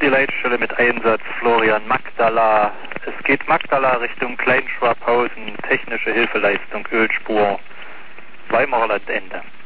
die Leitstelle mit Einsatz Florian Magdala. Es geht Magdala Richtung Kleinschwabhausen, technische Hilfeleistung, Ölspur, Weimarer Landende.